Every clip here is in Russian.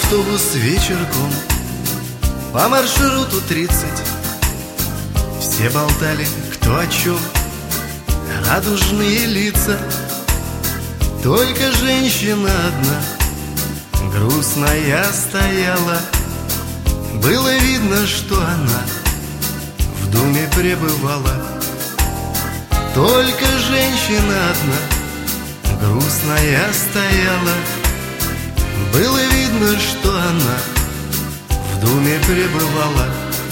автобус вечерком по маршруту 30. Все болтали кто о чем, радужные лица. Только женщина одна грустная стояла. Было видно, что она в думе пребывала. Только женщина одна грустная стояла. Было видно, что она в думе пребывала.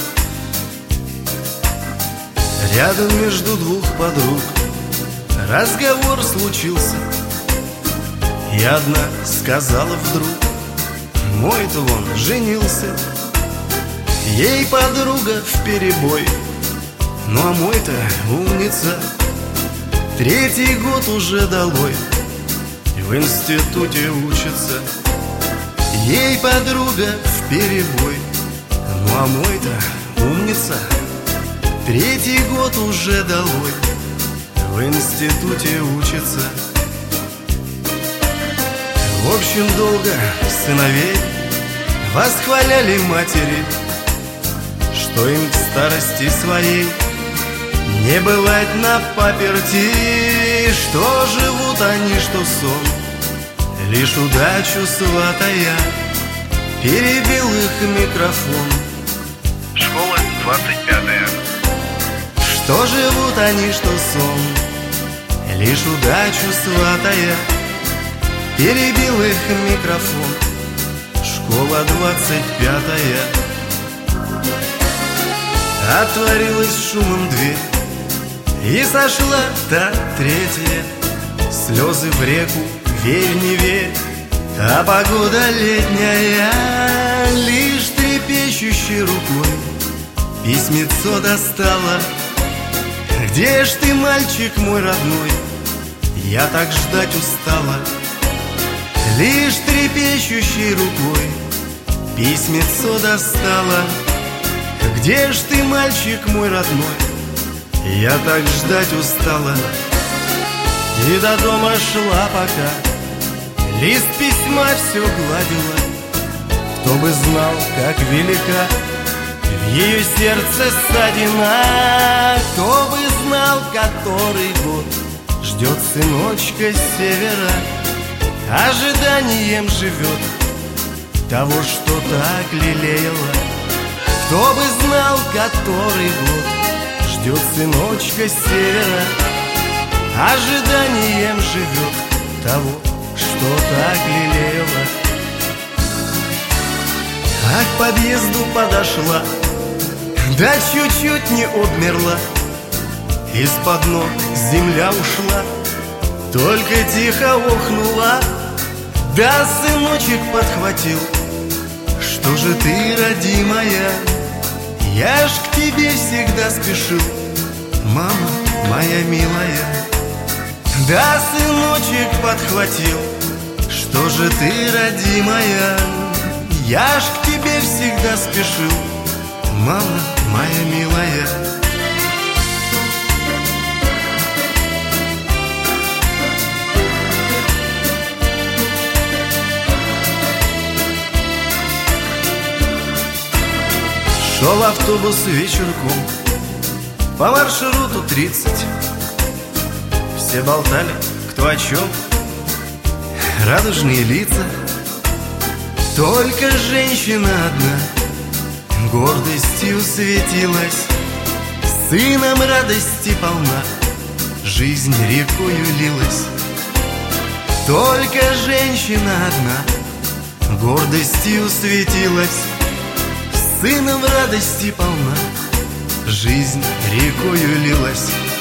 Рядом между двух подруг разговор случился, и одна сказала вдруг: мой-то вон женился. Ей подруга вперебой: ну а мой-то умница, третий год уже долой в институте учится. Ей подруга вперебой: ну а мой-то умница, третий год уже долой в институте учится. В общем, долго сыновей восхваляли матери, что им к старости своей не бывать на паперти, что живут они, что сон, лишь удачу сватая. Перебил их микрофон. Школа 25-я. Что живут они, что сон, лишь удачу сватая. Перебил их микрофон. Школа 25-я. Отворилась шумом дверь, и сошла та третья. Слезы в реку, верь, не верь, а погода летняя. Лишь трепещущей рукой письмецо достала. Где ж ты, мальчик мой родной, я так ждать устала. Лишь трепещущей рукой письмецо достала. Где ж ты, мальчик мой родной, я так ждать устала. И до дома шла пока, лист письма все гладила. Кто бы знал, как велика в ее сердце ссадина. Кто бы знал, который год ждет сыночка с севера, ожиданием живет того, что так лелеяла. Кто бы знал, который год ждет сыночка с севера, ожиданием живет того, что так лелеяла. А к подъезду подошла, да чуть-чуть не обмерла. Из-под ног земля ушла, только тихо охнула. Да сыночек подхватил: что же ты, родимая, я ж к тебе всегда спешил, мама моя милая. Да сыночек подхватил: что же ты, родимая, я ж к тебе всегда спешил, мама моя милая. Шел автобус вечерком по маршруту 30. Все болтали кто о чем, радужные лица. Только женщина одна гордостью светилась. Сыном радости полна, жизнь рекою лилась. Только женщина одна гордостью светилась. Сыном радости полна, жизнь рекою лилась.